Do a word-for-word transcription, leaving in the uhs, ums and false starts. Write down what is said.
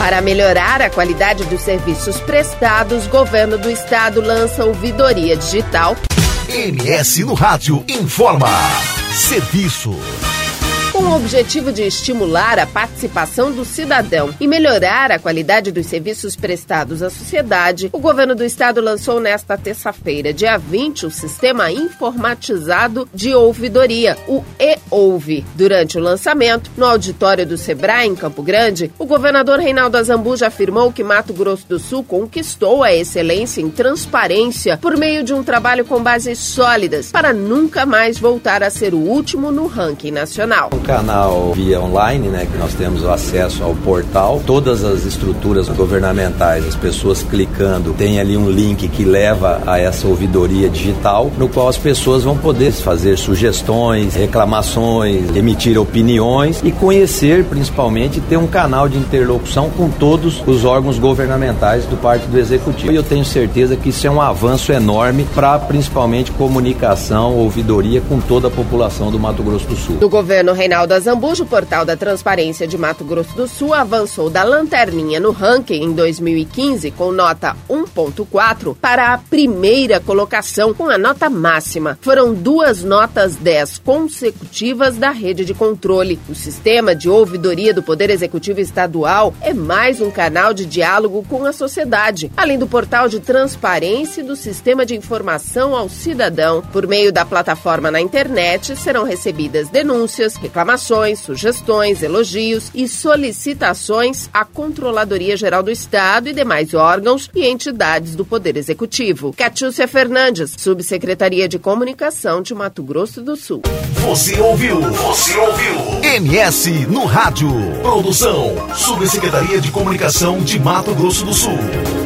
Para melhorar a qualidade dos serviços prestados, o governo do estado lança ouvidoria digital. M S no Rádio informa. Serviço. Com o objetivo de estimular a participação do cidadão e melhorar a qualidade dos serviços prestados à sociedade, o governo do estado lançou nesta terça-feira, dia vinte, o Sistema Informatizado de Ouvidoria, o e-Ouve. Durante o lançamento, no auditório do Sebrae, em Campo Grande, o governador Reinaldo Azambuja afirmou que Mato Grosso do Sul conquistou a excelência em transparência por meio de um trabalho com bases sólidas para nunca mais voltar a ser o último no ranking nacional. Canal via online, né, que nós temos o acesso ao portal, todas as estruturas governamentais, as pessoas clicando, tem ali um link que leva a essa ouvidoria digital, no qual as pessoas vão poder fazer sugestões, reclamações, emitir opiniões e conhecer, principalmente, ter um canal de interlocução com todos os órgãos governamentais do parte do Executivo. E eu tenho certeza que isso é um avanço enorme para, principalmente, comunicação, ouvidoria com toda a população do Mato Grosso do Sul. Do governo Reinaldo Azambuja, o portal da Transparência de Mato Grosso do Sul avançou da lanterninha no ranking em dois mil e quinze com nota um ponto quatro para a primeira colocação com a nota máxima. Foram duas notas dez consecutivas da rede de controle. O sistema de ouvidoria do Poder Executivo Estadual é mais um canal de diálogo com a sociedade, além do portal de transparência e do sistema de informação ao cidadão. Por meio da plataforma na internet, serão recebidas denúncias, reclamações, sugestões, elogios e solicitações à Controladoria Geral do Estado e demais órgãos e entidades do Poder Executivo. Catiúcia Fernandes, Subsecretaria de Comunicação de Mato Grosso do Sul. Você ouviu? Você ouviu? M S no Rádio. Produção, Subsecretaria de Comunicação de Mato Grosso do Sul.